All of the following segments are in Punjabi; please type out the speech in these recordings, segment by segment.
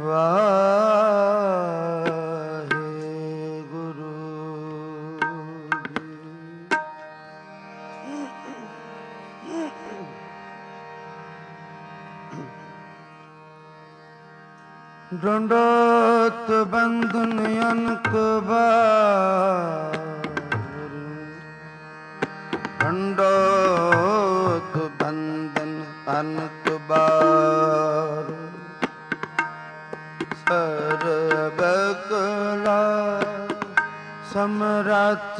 ਵਾਹਿਗੁਰੂ ਜੀ। ਡੰਡੋਤ ਬੰਧਨ ਅਨਕ ਬਾਰ, ਡੰਡੋਤ ਬੰਧਨ ਅਨਕ ਬਾਰ, ਸਰਬ ਕਲਾ ਸਮਰੱਥ,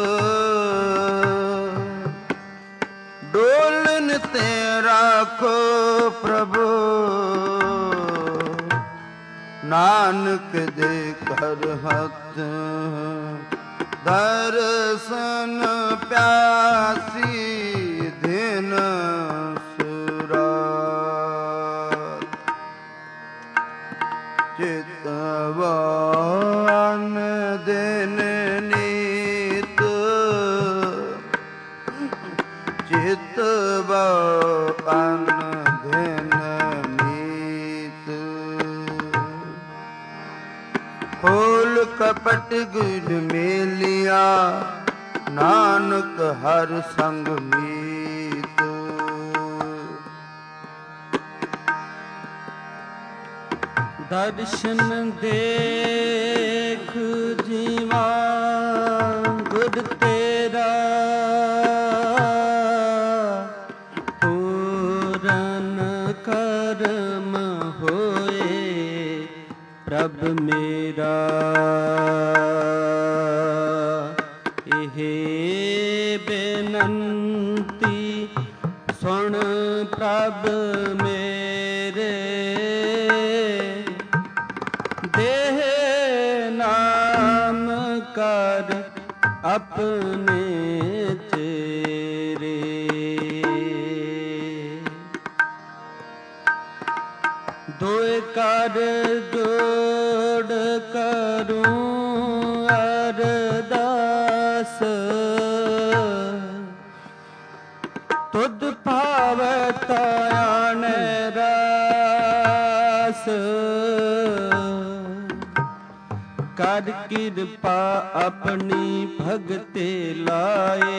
ਡੋਲਨ ਤੇ ਰਾਖੋ ਪ੍ਰਭੂ, ਨਾਨਕ ਦੇ ਕਰ ਹੱਥ, ਦਰਸ਼ਨ ਪਿਆਸੀ ਦਿਨ ਸੁਰਾਤ, ਚਿਤਵਾਨ ਦਿਨ ਨੀਤ, ਚਿਤਵਾਨ ਦਿਨ ਨੀਤ, ਖੋਲ ਕਪਟ ਗੁਣ ਮੇਲਿਆ, ਨਾਨਕ ਹਰ ਸੰਗ ਮੀਤ, ਦਰਸ਼ਨ ਦੇਖ ਜੀਵਾ ਗੁਰ ਤੇਰਾ, ਪੂਰਨ ਕਰਮ ਹੋਏ ਪ੍ਰਭ ਮੇਰਾ, ਇਹ ਬੇਨੰਤੀ ਸੁਣ ਪ੍ਰਭ ਮੇਰੇ, ਦੇਹ ਨਾਮ ਕਰ ਆਪਣੇ ਚੇਰੇ, ਦੋਏ ਕਰ ਜੋੜ ਕਰੂੰ ਅਰਦਾਸ, ਤੁਧ ਭਾਵਤ ਆਣੇ ਰਾਸ, ਕਰ ਕਿਰਪਾ ਆਪਣੀ ਭਗਤੇ ਲਾਏ,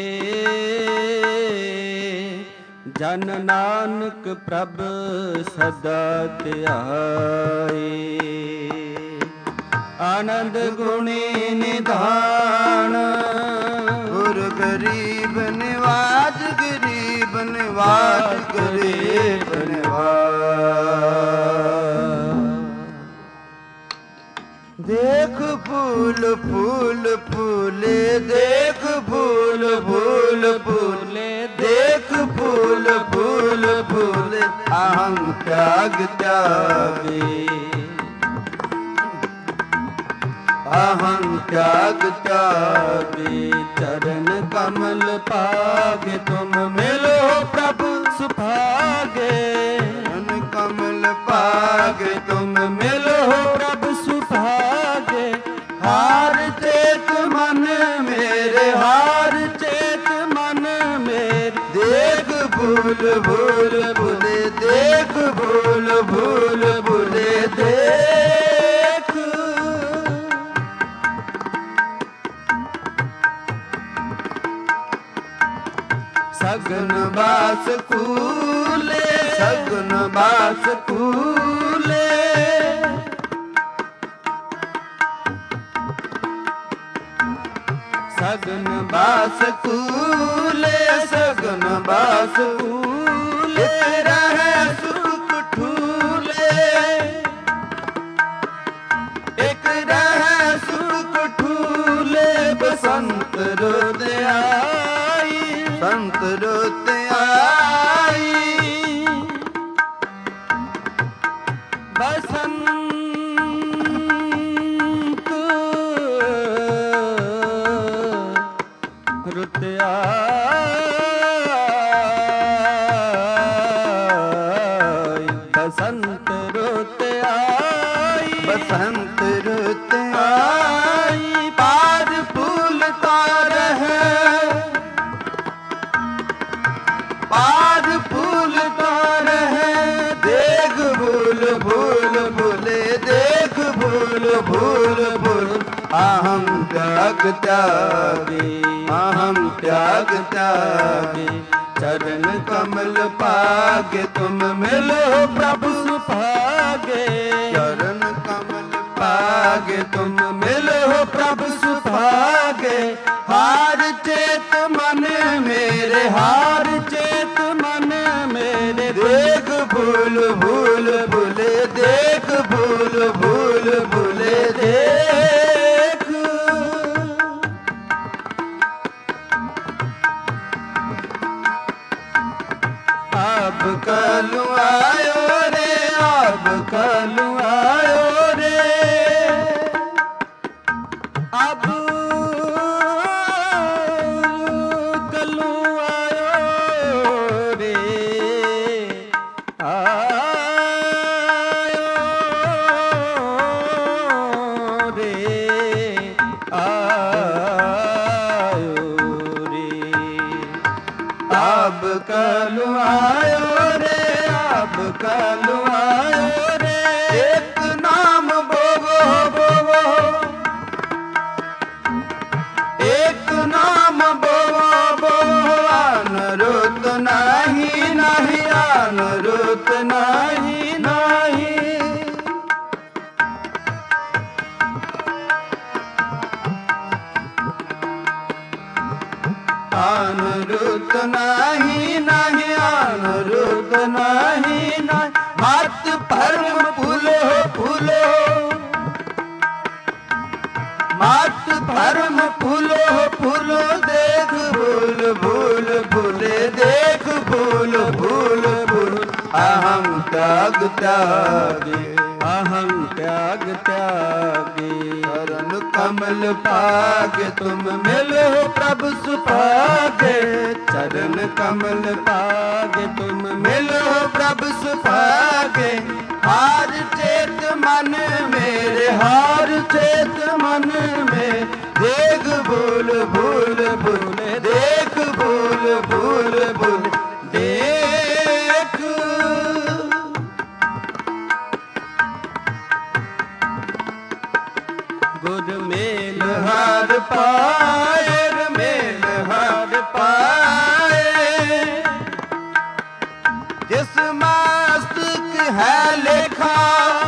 ਜਨ ਨਾਨਕ ਪ੍ਰਭ ਸਦਾ ਧਿਆਏ, ਆਨੰਦ ਗੁਣੀ ਨਿਧਾਨ, ਗੁਰ ਗਰੀਬ ਨਿਵਾਜ, ਗਰੀਬ ਨਿਵਾਜ, ਗਰੀਬ ਨਿਵਾਜ, ਦੇਖ ਫੂਲ ਫੂਲ ਫੂਲੇ, ਦੇਖ ਫੂਲ ਫੂਲ ਫੂਲੇ, ਦੇਖ ਫੂਲ ਫੂਲ ਫੂਲੇ, ਅਹੰ ਤਿਆਗ ਤਿਆਗੇ, ਅਹੰ ਤਿਆਗ ਤਿਆਗੇ, ਚਰਨ ਕਮਲ ਪਾਗੇ ਤੁਮ ਮਿਲੋ ਪ੍ਰਭੂ ਸੁਭਾਗੇ, ਚਰਨ ਕਮਲ ਪਾਗੇ ਤੁਮ ਮਿਲੋ ਪ੍ਰਭ ਸੁਭਾਗੇ, ਹਾਰ ਚੇਤ ਮਨ ਮੇਰੇ, ਹਾਰ ਚੇਤ ਮਨ ਮੇਰੇ, ਦੇਖ ਭੂਲ ਭੂਲ ਭੁਲੇ, ਦੇਖ ਭੂਲ ਭੂਲ ਭੁਲੇ, ਦੇਖ ਸਗਨ ਬਾਸ ਕੂਲੇ, ਸਗਨ ਬਾਸ ਕੂਲੇ, ਸਗਨ ਬਾਸ ਕੂਲੇ, ਸਗਨ ਬਾਸ ਕੂਲੇ, ਰਹਿ ਸੁਖ ਠੂਲੇ, ਇਕ ਰਹਿ ਸੁਖ ਠੂਲੇ, ਬਸੰਤ ਰੁੱਤ ਆਈ, ਸੰਤ ਰੁੱਤ ਆਈ, ਬਸੰਤ ਰੁੱਤ ਆਈ, ਬਸੰਤ ਰੁੱਤ ਆਈ, ਬਸੰਤ ਰੁੱਤ ਆਈ, ਪਾਦ ਫੂਲ ਤਾਰ ਹੈ, ਪਾਦ ਫੂਲ ਤਾਰ ਹੈ, ਦੇਖ ਭੂਲ ਭੂਲ ਭੁਲੇ, त्याग त्यागी, अहम त्याग त्यागी। चरण कमल पागे तुम मिलो प्रभु सुभागे, चरण कमल पागे तुम मिलो प्रभु सुभागे। हार चेत मन मेरे, हार चेत मन मेरे, देख भूल भूल भूले, देख भूल भूल भूले, देख। अब कल आयो रे, अब कल आयो रे, अब कल आयो रे, आयो रे, आयो रे। अब कल आयो रे, अब कल आयो रे, एक नाम बोवो बोवो, एक नाम बोवो बोवो, अनुरुत नहीं नहीं, अनुरुत नहीं नहीं। अनुरुत नहीं नहीं, अनुरुत नहीं नहीं। हाथ परम फूलो फूलो, मात परम फूलो फूलो, देख भूल भूल भूले, देख भूल भूल भूल। अहम त्याग त्यागी, अहम त्याग त्यागी। चरण कमल पागे तुम मिलो प्रभु सुभागे, चरण कमल पागे तुम मिलो प्रभु सुभागे। हार चेत मन मेरे, हार चेत मन में, देख भूल भूल भूले, देख भूल भूल भूले, देख। गुर मेल हार पाए, मेल हार पाए, जिस मस्तक है लेखा,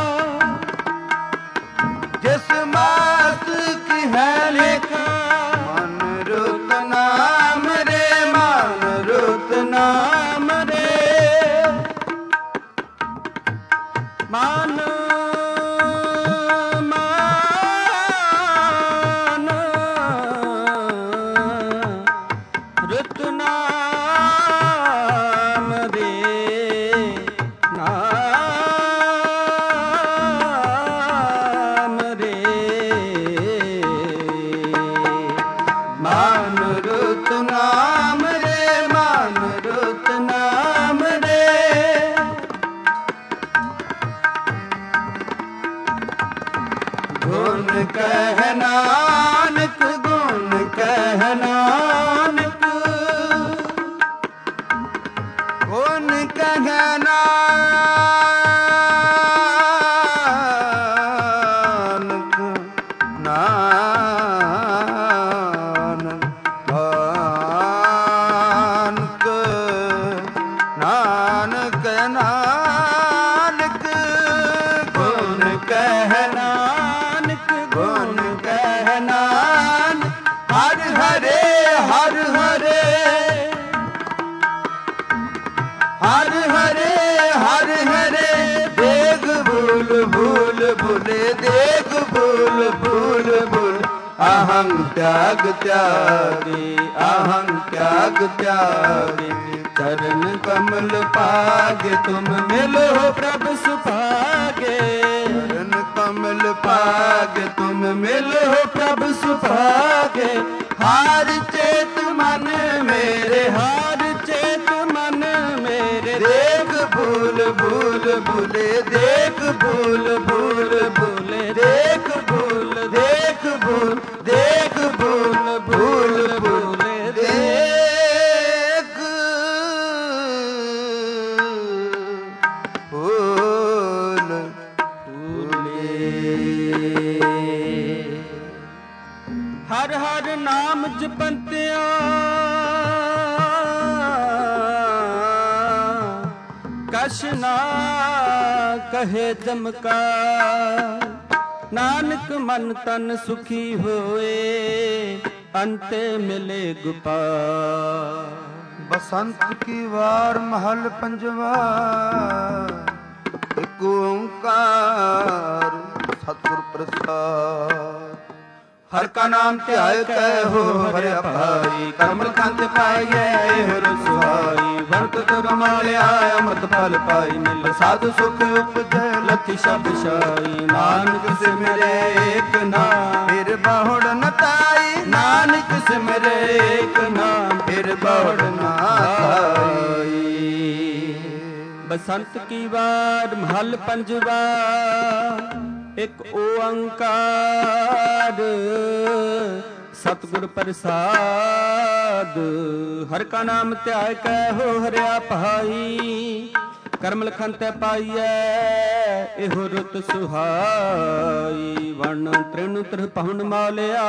जिस मस्तक है लेखा। मन रुत नाम रे, मन रुत नाम रे, मान मान रुत नाम रे, नाम रे, मान रुत नाम रे, मान रुत नाम रे। गुण कह नानक, गुण कह नानक, गुण कह नानक, नानक नानक नानक। गुण कह नानक, गुण कह नानक। हर हरे हर हरे, हर हरे हर हरे, देख भूल भूल भूले, देख भूल भूल भूल। अहं त्याग त्यागी, अहं त्याग त्यागी। चरण कमल पागे तुम मिलो प्रभु सुभागे, चरण कमल पागे तुम मिलो प्रभु सुभागे। हार चेत मन मेरे, हार चेत मन मेरे, देख भूल भूल भूले, देख भूल भूल भूले, देख भूल, देख भूल, देख भूल भूल भूले, देख भूल भूले। हर ਪੰਜ ਪੰਤਿਆਂ ਕਛ ਨਾ ਕਹੇ ਜਮਕਾ, ਨਾਨਕ ਮਨ ਤਨ ਸੁਖੀ ਹੋਏ, ਅੰਤੇ ਮਿਲੇ ਗੁਪਾਲ। ਬਸੰਤ ਕੀ ਵਾਰ ਮਹਲ ਪੰਜਵਾ, ਇਕ ਓੰਕਾਰ ਸਤਿਗੁਰ ਪ੍ਰਸਾਦ। ਹਰ ਕਾ ਨਾਮ ਧਿਆਇ ਕੈ ਹੋ ਹਰਿਆ ਭਾਈ, ਕਰਮ ਖੰਤ ਪਾਈਐ ਇਹੋ ਰਸਵਾਈ। ਵਰਤ ਤੁਰ ਮਾਲਿਆ ਅੰਮ੍ਰਿਤ ਫਲ ਪਾਈ, ਮਿਲ ਸਾਧੂ ਸੁਖ ਉਪਜੈ ਲਖਿ ਸ਼ਬਦ ਸ਼ਾਈ। ਨਾਨਕ ਸਿਮਰੇ ਏਕ ਨਾਮ ਫਿਰ ਬਹੁੜ ਨ ਤਾਈ, ਨਾਨਕ ਸਿਮਰੇ ਏਕ ਨਾਮ ਫਿਰ ਬਹੁੜ ਨ ਤਾਈ। ਬਸੰਤ ਕੀ ਵਾਰ ਮਹਲ ਪੰਜਵਾ, ਇਕ ਓੰਕਾਰ ਸਤਿਗੁਰ ਪ੍ਰਸਾਦ। ਹਰ ਕਾ ਨਾਮ ਧਿਆਇ ਕੈ ਹੋ ਹਰਿਆ ਭਾਈ, ਕਰਮ ਲਖਨ ਤੈ ਪਾਈਐ ਇਹੋ ਰੁਤ ਸੁਹਾਈ। ਵਣ ਤ੍ਰਿਣ ਤ੍ਰਿ ਪਹੁਣ ਮਾਲਿਆ,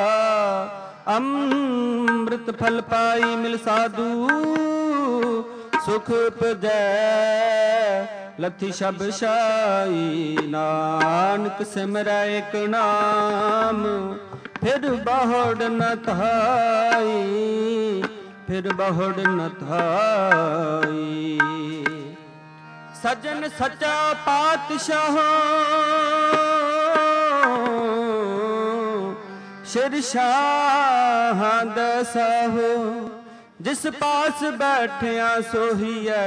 ਅੰਮ੍ਰਿਤ ਫਲ ਪਾਈ। ਮਿਲ ਸਾਧੂ ਸੁਖ ਉਪਜੈ ਲਥੀ ਸ਼ਬ ਸ਼ਾਈ। ਨਾਨਕ ਸਿਮਰੈ ਏਕ ਨਾਮ ਫਿਰ ਬਹੁੜ ਨ ਧਾਈ, ਫਿਰ ਬਹੁੜ ਨ ਧਾਈ। ਸਜਣ ਸੱਚਾ ਪਾਤਸ਼ਾਹ ਸ਼ਿਰ ਸ਼ਾਹਾਂ ਦਾ ਸਾਹੋ, ਜਿਸ ਪਾਸ ਬੈਠਿਆ ਸੋਹੀਐ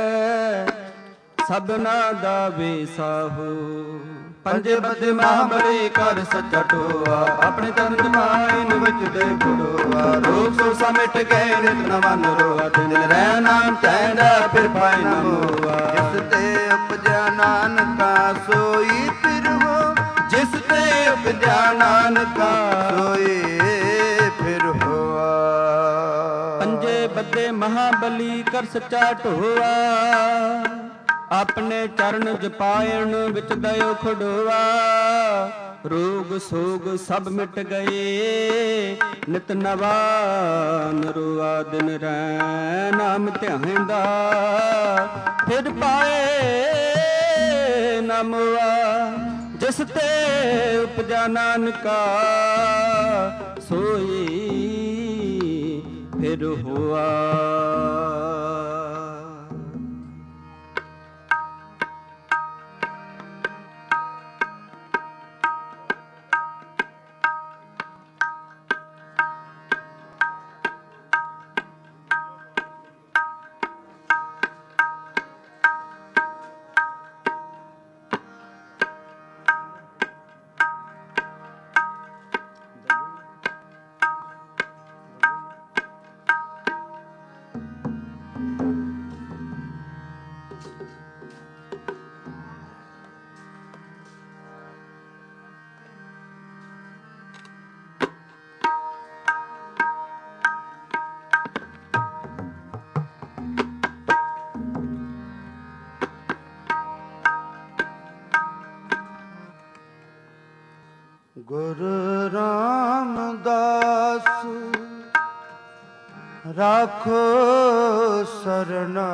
ਸਭਨਾ ਦਾ ਵੇਸਾਹੋ। ਪੰਜੇ ਬੱਦੇ ਮਹਾਬਲੀ ਕਰ ਸੱਚਾ ਟੋਆ, ਆਪਣੇ ਤਨ ਜਮਾਇਨ ਵਿੱਚ ਦੇ ਗੁੜੋਆ। ਰੋਗ ਸੋ ਸਮਿਟ ਗਏ ਨਿਤ ਨਵਨ ਰੋਆ, ਦਿਨ ਰਹਿ ਨਾਮ ਚੈਂਦਾ ਫਿਰ ਪਾਇ ਨ ਮੋਆ। ਜਿਸ ਤੇ ਉਪਜਿਆ ਨਾਨਕਾ ਸੋਈ ਫਿਰ ਹੋ, ਜਿਸ ਤੇ ਉਪਜਿਆ ਨਾਨਕਾ ਸੋਈ ਫਿਰ ਹੋਆ। ਪੰਜੇ ਬੱਦੇ ਮਹਾਬਲੀ ਕਰ ਸੱਚਾ ਢੋਆ, ਆਪਣੇ ਚਰਨ ਜਪਾਇਣ ਵਿੱਚ ਦਇਓ ਖੜੋਆ। ਰੋਗ ਸੋਗ ਸਭ ਮਿਟ ਗਏ ਨਿਤ ਨਵਾ ਨਰੋਆ। ਦਿਨ ਰਹਿ ਨਾਮ ਧਿਆਇਂਦਾ ਫਿਰ ਪਾਏ ਨ ਮੋਆ। ਜਿਸ ਤੇ ਉਪਜਾ ਨਾਨਕਾ ਸੋਈ ਫਿਰ ਹੋਆ। ਗੁਰੂ ਰਾਮਦਾਸ ਰਾਖੋ ਸਰਣਾ,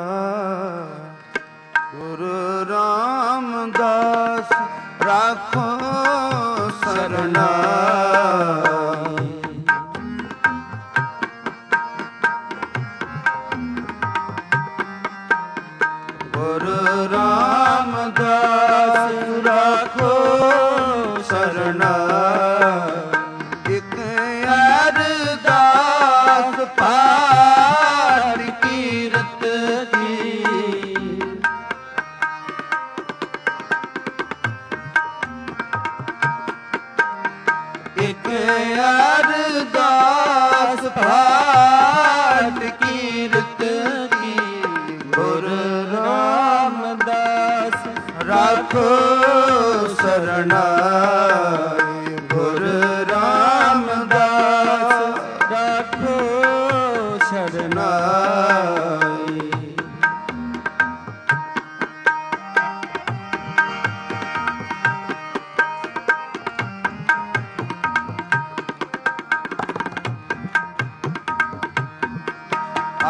ਗੁਰੂ ਰਾਮਦਾਸ ਰਾਖੋ ਸਰਣਾ। ਗੁਰੂ ਰਾਮਦਾਸ ਰਾਖੋ ਸਰਣਾ। ਇਕ ਅਰਦਾਸ ਪਾਠ ਕੀਰਤ ਕੀ, ਇਕ ਅਰਦਾਸ ਪਾਠ ਕੀਰਤ ਕੀ। ਗੁਰੂ ਰਾਮਦਾਸ ਰਾਖੋ ਸਰਣਾ, ਗੁਰੂ ਰਾਮਦਾਸ ਰਾਖੋ ਸਰਣਾ।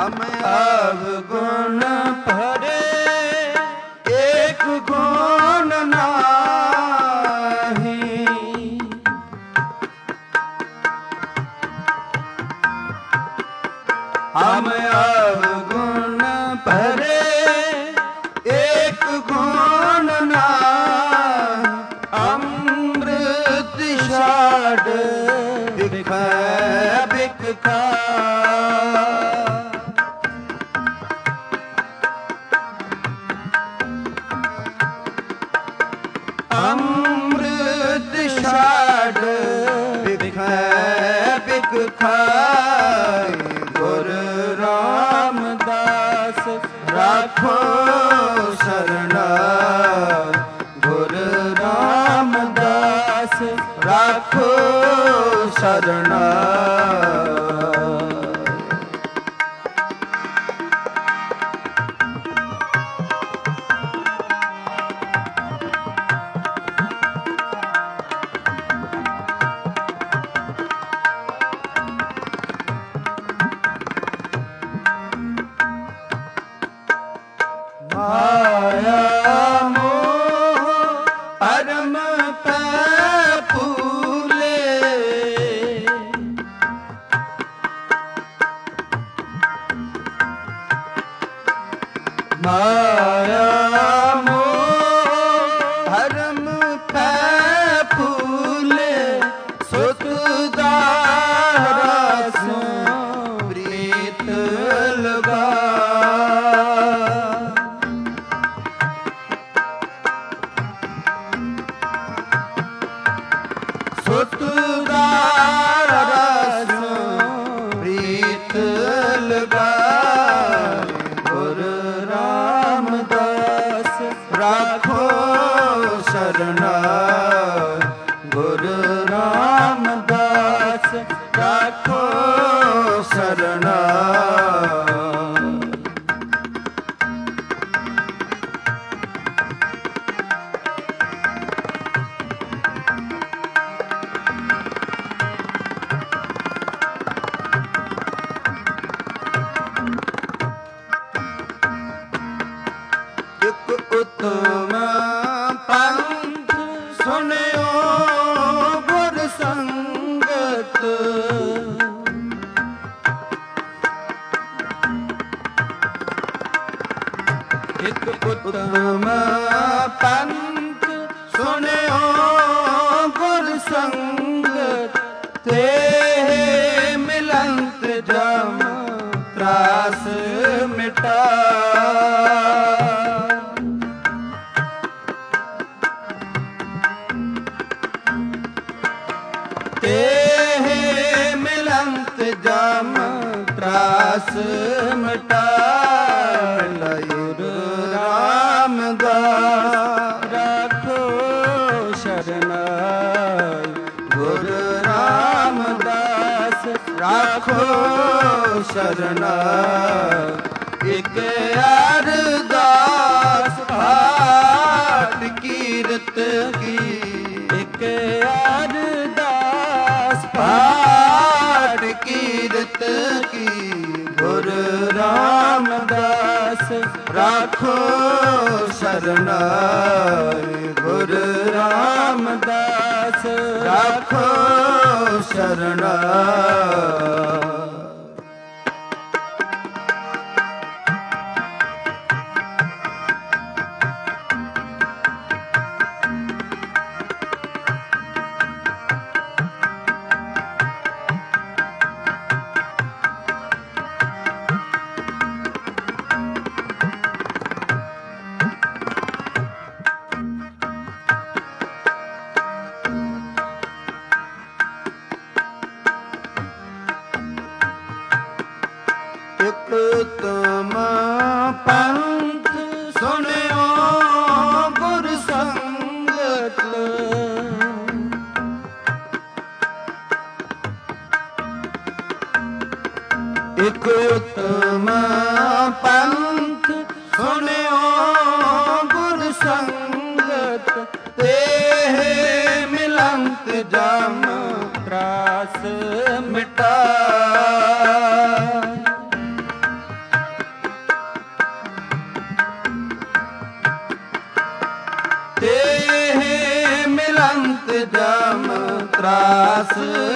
हम अवगुण भरे एक गुण नाही। हम अवगुण भरे एक गुण नाही। अमृत छाड़ बिखै बिखा। अमृत छाड़ बिखै बिखा। गुरु रामदास राखो शरण। गुरु रामदास राखो शरण। माया मोह परम पै फूले। माया मोह परम पै फूले। सुत दारा सो प्रीत लगा। सुत दारा सो प्रीत लगा। गुरु रामदास राखो शरण। गुरु रामदास राखो शरण। एक उत्तम पंथ सुनियो गुर संगत। एक उत्तम पंथ सुनियो गुर संगत। ते मिलंत जम त्रास मिटा। तेहे मिलंत जम त्रास मिटा। गुरु रामदास राखो शरण। गुरु रामदास राखो शरण। एक अरदास पाठ कीरत की। एक अरदास पाठ कीरत की। गुरु रामदास राखो शरण। गुरु रामदास राखो शरण। उत्तम पंथ सुनियो गुर संगत। एक उत्तम पंथ सुनियो गुर संगत। तेहे मिलंत जम त्रास मिटा। ਤੇ ਮਿਲੰਤ ਜਮ ਤਰਾਸ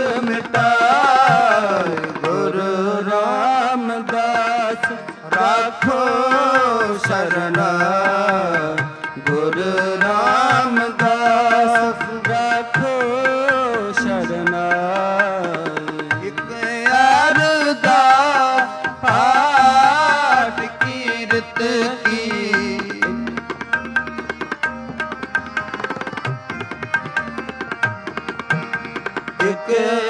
ਮਿਟਾਏ। ਗੁਰੂ ਰਾਮਦਾਸ ਰਾਖੋ ਸ਼ਰਨ, ਗੁਰੂ ਰਾਮਦਾਸ ਰਾਖੋ ਸ਼ਰਨ। ਇਕ ਅਰਦਾਸ ਪਾਠ ਕੀਰਤ ਕੀ, ਇਕ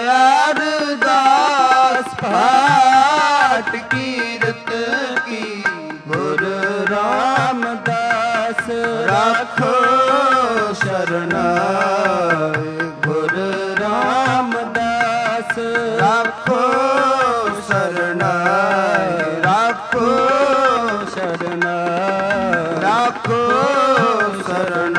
ਅਰਦਾਸ ਪਾਠ ਕੀਰਤ ਕੀ। ਗੁਰੂ ਰਾਮਦਾਸ ਰਾਖੋ ਸ਼ਰਨ, ਗੁਰੂ ਰਾਮਦਾਸ ਰਾਖੋ ਸ਼ਰਨ, ਰਾਖੋ ਸ਼ਰਨ। ਰਾਖੋ ਸ਼ਰਨ।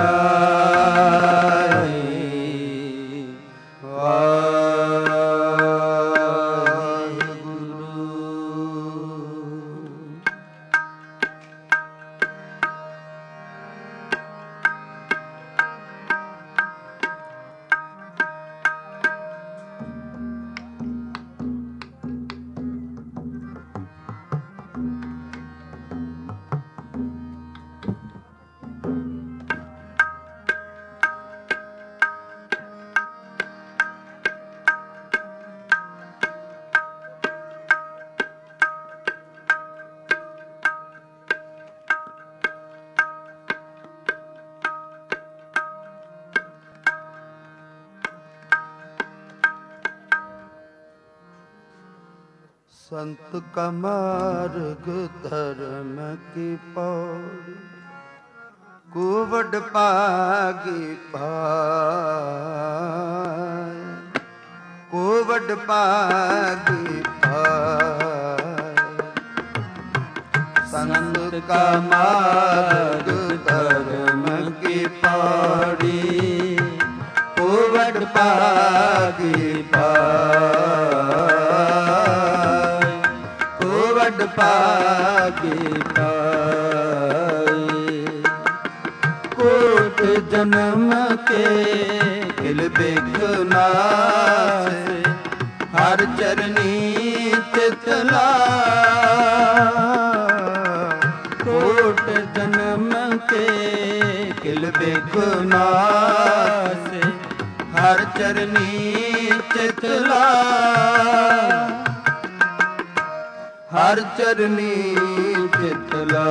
संत का मार्ग धर्म की पौड़ी, कुवड पागी पाय, कुवड पागी पाय। संत का मार्ग धर्म की पौड़ी, कुवड पागी पाय, कुवड पागी पाय। कोट जन्म के किल बिघनास, हर चरनी चित लाय। कोट जन्म के किल बिघनास, हर चरनी चित लाय। हर चरनी चित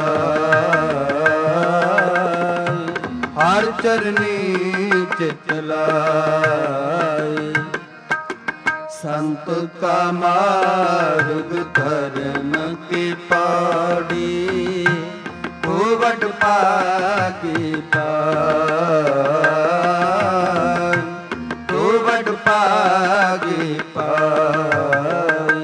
लाय, हर चरनी चित लाय। संत का मार्ग धर्म की पौड़ी, कुवड पागी पाय, कुवड पागी पाय।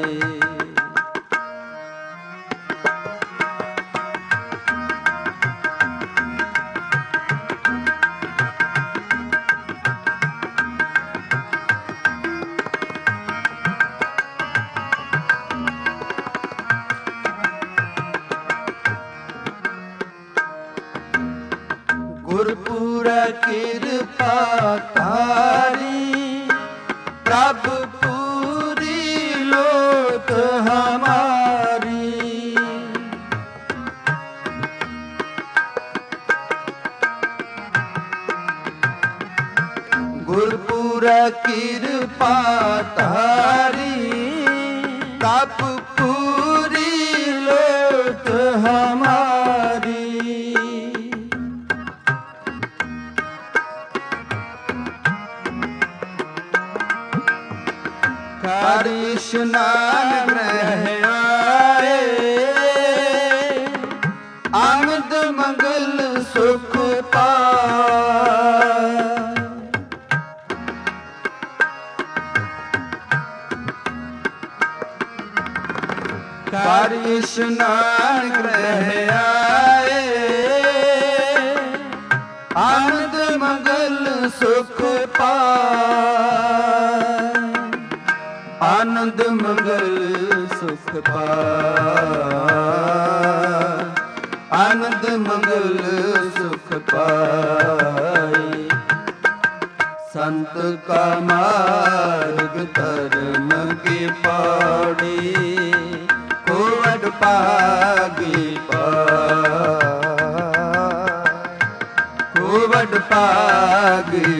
गुरपुरा कृपा तारी, प्रभु पूरी लोक हमारी। गुरपुरा कृपा तारी, प्रभु पूरी लोक हमारी। कर स्नान ग्रह आए, आमद मंगल सुख पाए। कर स्नान ग्रह आए, आनंद मंगल सुख पाए। आनंद मंगल सुख पाए, आनंद मंगल सुख पाए। संत का मार्ग धर्म की पौड़ी, कुवड पागी कुवड पागी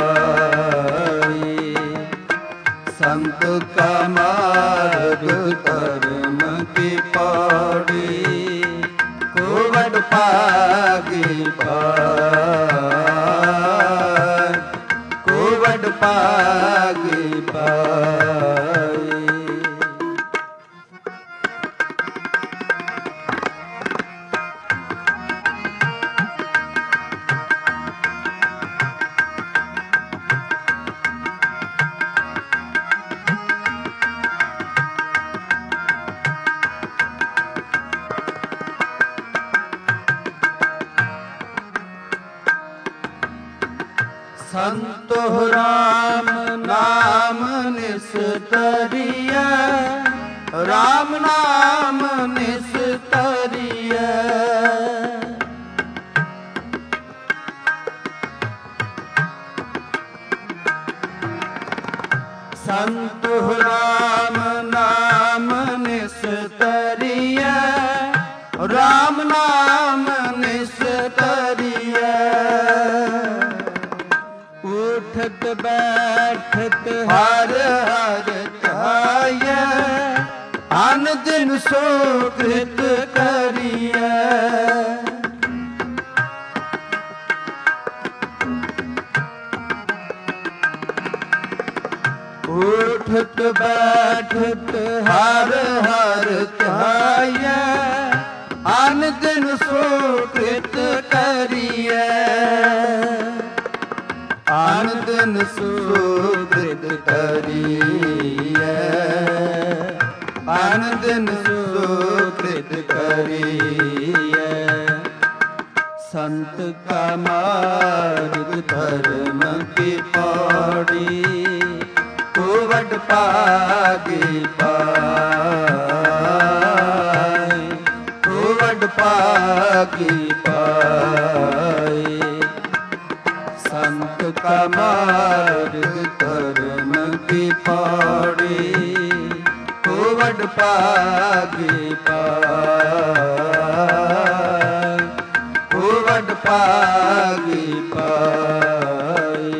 पाई। संत का मार्ग धर्म की पौड़ी, कुवड पागी पाई, कुवड पागी पाई। संतो राम नाम निस्तरिया, राम नाम निस्तरिया। संतो राम नाम निस्तरिया, राम नाम निस्तरिया। उठत बैठत हर हर ध्याय, अन दिन सुकृत करिय। उठत बैठत हर हर ध्याय, अन दिन सुकृत करिय। आन दिन सुकृत करिय, आन दिन सुकृत करिय। संत का मार्ग धर्म की पौड़ी, कुवड पागी पाई, कुवड पागी पाई। संत का मार्ग धर्म की पौड़ी, कुवड पागी पाई, कुवड पागी पाई।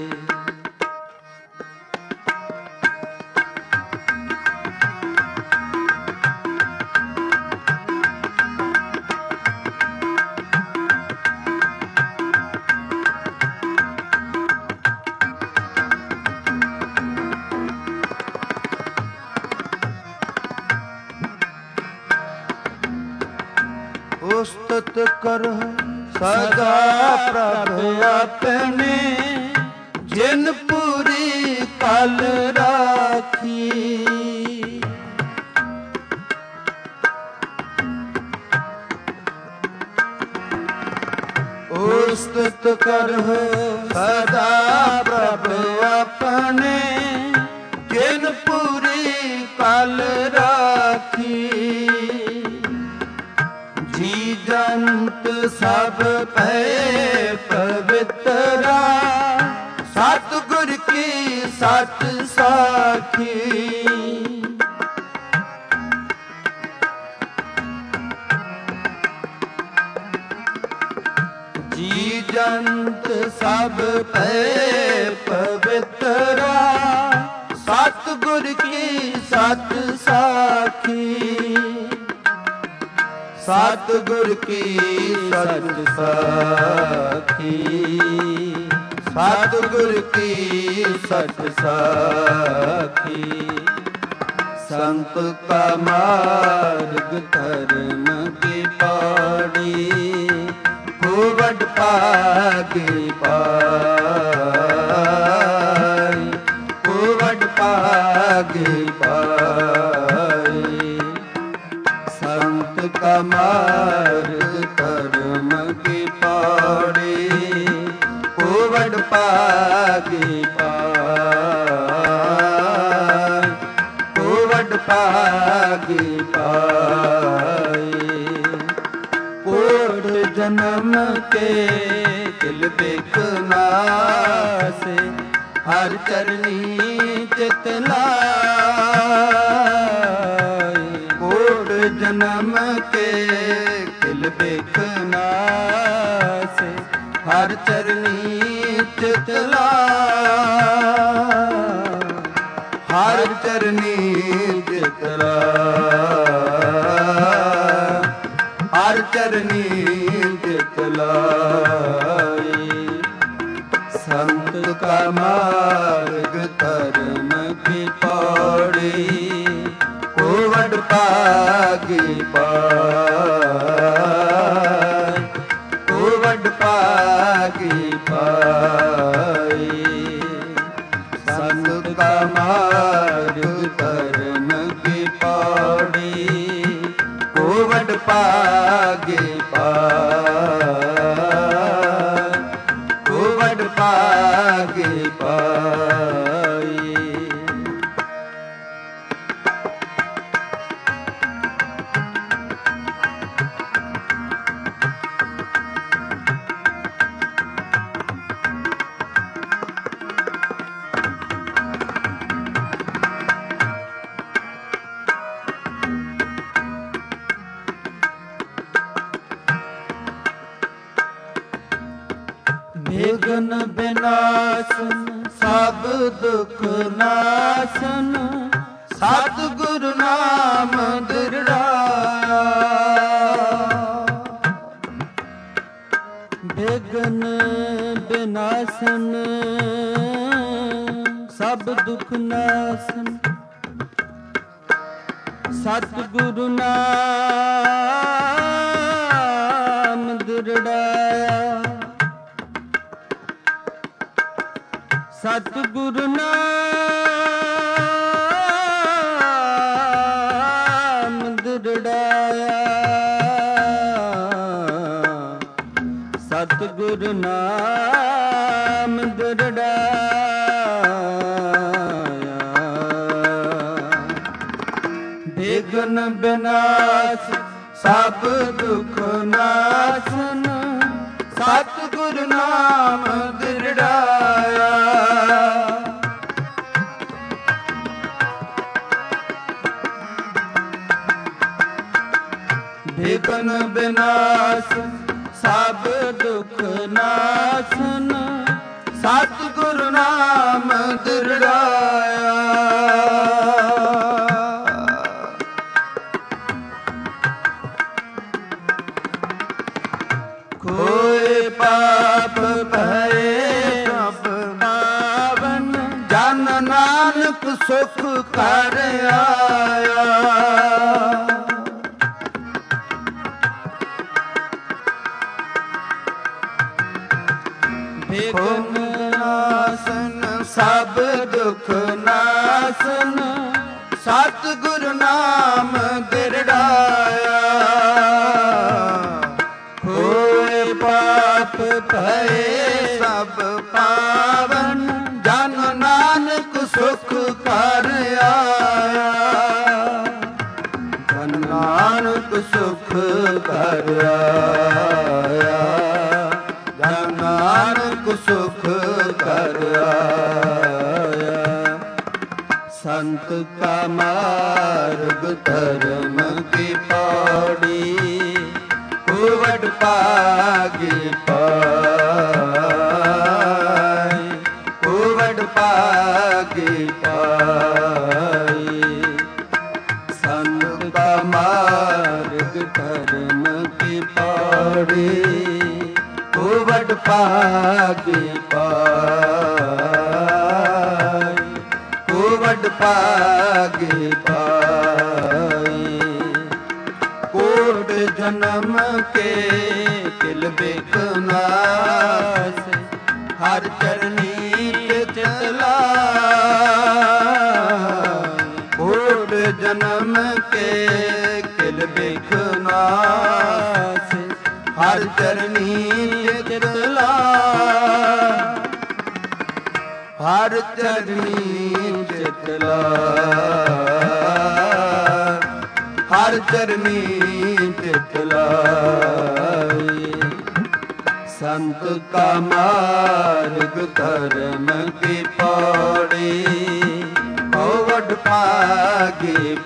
उस्तत कर सदा प्रभ अपने, जिन पूरी कल राखी। उस्तत कर सदा प्रभ अपने, जिन पूरी कल राखी। जी जंत सब पे पवित्रा, सतगुर की सत साखी। जी जंत सब पे पवित्रा, सतगुर की सत साखी। सतगुर की सत साखी, सतगुर की सत साखी। संत का मार्ग धर्म की पौड़ी, कुवड पागी पाई, कुवड पागी पाई। संत का मार्ग धर्म की पौड़ी, कुवड पागी पाई, कुवड पागी पाई। कोट जन्म के दिल बिकना से, ਹਰ ਚਰਨੀ ਚਿਤ ਲਾਏ। ਕੋਟ ਜਨਮ ਕੇ ਕਿਲ ਬਿਖ ਨਾਸੇ, ਹਰ ਚਰਨੀ ਚਿਤ ਲਾਏ। ਹਰ ਚਰਨੀ ਚਿਤ ਲਾਏ, ਹਰ ਚਰਨੀ ਚਿਤ ਲਾਏ। ਸੰਤ ਕਾ ਮਾਰਗ ਧਰਮ ਕੀ ਪੌੜੀ, ਕੋਵਡ ਭਾਗੀ ਪਾਈ, ਕੋਵਡ ਭਾਗੀ ਪਾਈ। ਸੰਤ ਕਾ ਮਾਰਗ ਧਰਮ ਕੀ ਪੌੜੀ, ਕੋਵਡ ਭਾਗੀ ਪਾਈ, ਕੋਵਡ ਭਾਗੀ ਪਾਈ। ਵਿਘਨ ਬਿਨਾਸਨ ਸਭ ਦੁਖ ਨਾਸਨ, ਸਤਿਗੁਰੂ ਨਾਮ ਦਿਰੜਾਇਆ। ਵਿਘਨ ਬਿਨਾਸਨ ਸਭ ਦੁਖ ਨਾਸਨ, ਸਤਿਗੁਰੂ ਨਾਮ ਦਿਰੜਾਇਆ। ਸਤਿਗੁਰੂ ਨਾਮ ਦਿਰੜਾਇਆ, ਸਤਿਗੁਰੂ ਨਾਮ ਦਿਰੜਾਇਆ। ਵਿਘਨ ਬਿਨਾਸ਼ ਸਭ ਦੁਖ ਨਾਸਨ, ਸਤਿਗੁਰੂ ਨਾਮ ਦਿਰੜਾਇਆ। ਵਿਘਨ ਬਿਨਾਸ਼ ਸਭ ਦੁਖ ਨਾਸਨ, ਸਤਿਗੁਰੂ ਨਾਮ ਦਿਰੜਾਇਆ। ਕੋਇ ਪਾਪ ਭਏ ਸਭ ਪਾਵਨ, ਜਨ ਨਾਨਕ ਸੁਖ ਕਰ ਆਇਆ। ਵਿਘਨ ਨਾਸਨ ਸਭ ਦੁਖ ਨਾਸਨ, ਸਤਿਗੁਰੂ ਨਾਮ ਦਿਰੜਾਇਆ। ਹੋਏ ਪਾਪ ਭਏ ਸਭ ਪਾਵਨ, ਜਨ ਨਾਨਕ ਸੁਖ ਕਰ ਆਇਆ। ਜਨ ਨਾਨਕ ਸੁਖ ਕਰ ਆਇਆ, ਜਨ ਨਾਨਕ ਸੁਖ ਕਰ ਆਇਆ। ਸੰਤ ਕਾ ਮਾਰਗ ਧਰਮ ਕੀ ਪੌੜੀ, ਕੋਵਡ ਭਾਗੀ ਪਾਈ, ਕੋਵਡ ਭਾਗੀ ਪਾਈ। ਸੰਤ ਕਾ ਮਾਰਗ ਧਰਮ ਕੀ ਪੌੜੀ, ਕੋਵਡ ਭਾਗੀ ਪਾਈ, ਕੋਵਡ ਭਾਗੀ ਪਾਈ। ਕੋਟ ਜਨਮ ਕੇ ਕਿਲ ਬਿਖ ਨਾਸੇ, ਹਰ ਚਰਨੀ ਚਿਤ ਲਾਏ। ਕੋਟ ਜਨਮ ਕੇ ਕਿਲ ਬਿਖ ਨਾਸੇ, ਹਰ ਚਰਨੀ ਚਿਤ ਲਾਏ। ਹਰ ਚਰਨੀ ਚਿਤ ਲਾਏ, ਹਰ ਚਰਨੀ ਚਿਤ ਲਾਏ। ਸੰਤ ਕਾ ਮਾਰਗ ਧਰਮ ਕੀ ਪੌੜੀ, ਭਾਗੀ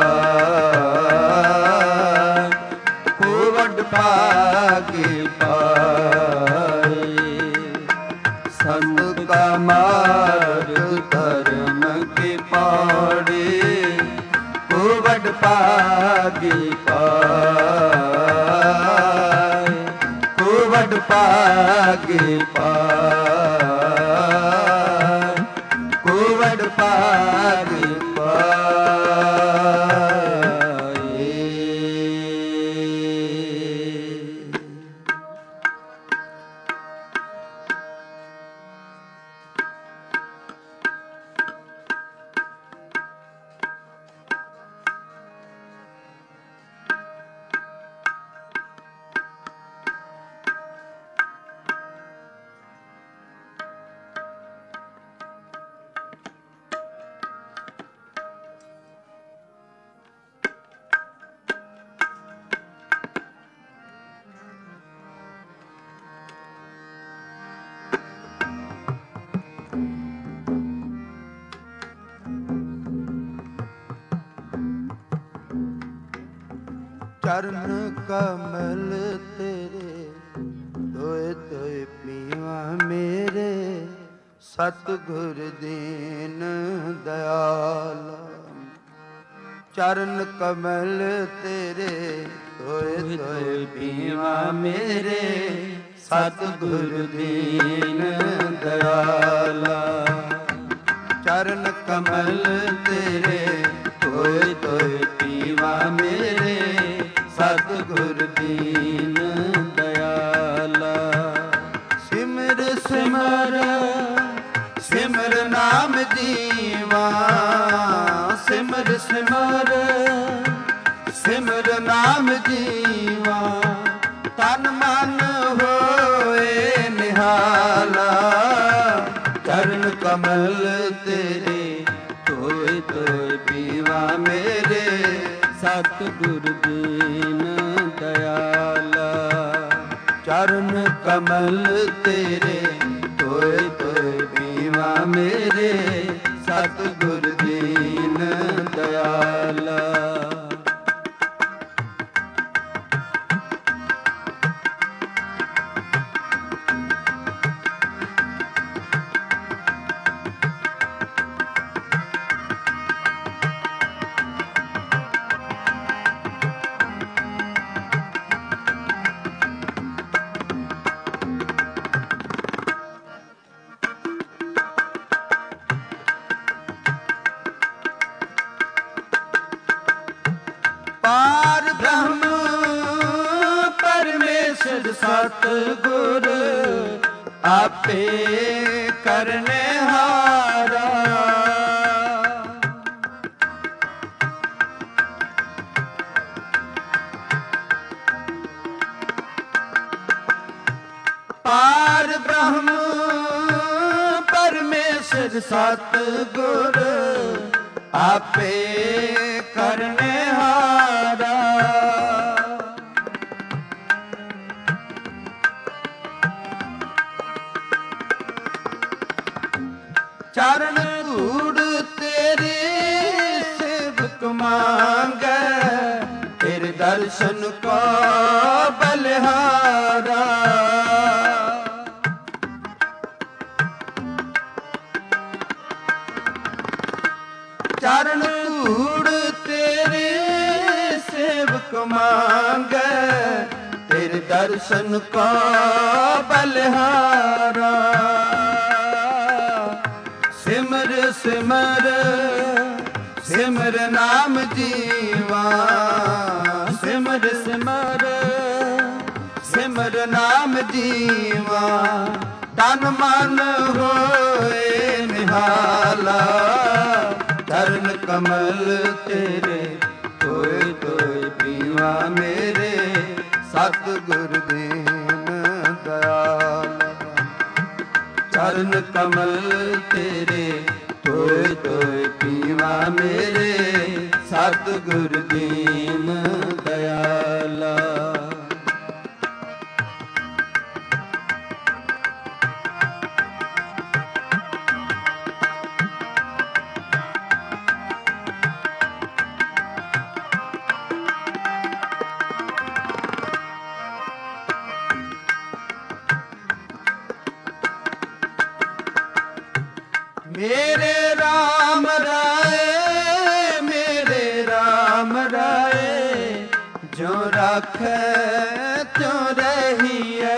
ਪਾਏ, ਕੋ ਵੱਡ ਭਾਗੀ ਪਾਏ। ਸੰਤ ਕਾ ਮਾਰਗ ਧਰਮ ਕੀ ਪੌੜੀ, ਕੋ ਵੱਡ ਭਾਗੀ ਪਾਏ, ਕੋ ਵੱਡ ਭਾਗੀ ਪਾਏ, ਕੋ ਵੱਡ ਭਾਗੀ ਚਰਨ ਕਮਲ ਤੇਰੇ ਦੋਏ ਦੋਏ ਪੀਵਾ ਮੇਰੇ, ਸਤਿਗੁਰ ਦੀਨ ਦਇਆਲਾ। ਚਰਨ ਕਮਲ ਤੇਰੇ ਦੋਏ ਦੋਏ ਪੀਵਾ ਮੇਰੇ, ਸਤਿਗੁਰ ਦੀਨ ਦਇਆਲਾ। ਚਰਨ ਕਮਲ ਤੇਰੇ ਦੋਏ ਦੋਏ ਪੀਵਾ ਮੇਰੇ, ਸਤਿਗੁਰ ਦੀਨ ਦਇਆਲਾ। ਸਿਮਰ ਸਿਮਰ ਸਿਮਰ ਨਾਮ ਜੀਵਾ, ਸਿਮਰ ਸਿਮਰ ਸਿਮਰ ਨਾਮ ਜੀਵਾ। ਤਨ ਮਨ ਹੋਏ ਨਿਹਾਲਾ, ਚਰਨ ਕਮਲ ਤੇਰੇ ਧੋਏ ਧੋਏ ਪੀਵਾ ਮੇਰੇ, ਸਤਿਗੁਰ ਦੀਨ ਦਇਆਲਾ। ਚਰਨ ਕਮਲ ਤੇਰੇ ਧੋਏ ਧੋਏ ਪੀਵਾ ਮੇਰੇ, ਸਤਿਗੁਰ ਦੀਨ ਦਇਆਲਾ। ਪਾਰ ਬ੍ਰਹਮ ਪਰਮੇਸ਼ਰ ਸਤਿਗੁਰ, ਆਪੇ ਕਰਨੇ ਹਾਰਾ। ਪਾਰ ਬ੍ਰਹਮ ਪਰਮੇਸ਼ਰ ਸਤਿਗੁਰ, ਆਪੇ ਕਰਨੇ ਹਾਰਾ। ਚਰਨ ਧੂੜ ਤੇਰੇ ਸੇਵਕ ਮੰਗੈ, ਤੇਰੇ ਦਰਸ਼ਨ ਕੋ ਬਲਿਹਾਰਾ। ਚਰਨ ਧੂੜ ਤੇਰੇ ਸੇਵਕ ਮੰਗੈ, ਤੇਰੇ ਦਰਸ਼ਨ ਕੋ ਬਲਿਹਾਰਾ। ਸਿਮਰ ਸਿਮਰ ਸਿਮਰ ਨਾਮ ਜੀਵਾ, ਸਿਮਰ ਸਿਮਰ ਸਿਮਰ ਨਾਮ ਜੀਵਾ। ਤਨ ਮਨ ਹੋਏ ਨਿਹਾਲਾ, ਚਰਨ ਕਮਲ ਤੇਰੇ ਧੋਏ ਧੋਏ ਪੀਵਾ ਮੇਰੇ, ਸਤਿਗੁਰ ਦੀਨ ਦਇਆਲਾ। ਚਰਨ ਕਮਲ ਤੇਰੇ ਧੋਏ ਧੋਏ ਪੀਵਾ ਮੇਰੇ, ਸਤਿਗੁਰ ਦੀਨ ਦਇਆਲਾ। ਮੇਰੇ ਰਾਮ ਰਾਏ, ਮੇਰੇ ਰਾਮ ਰਾਏ, ਜੋ ਰਾਖੈ ਤਿਉ ਰਹੀਐ।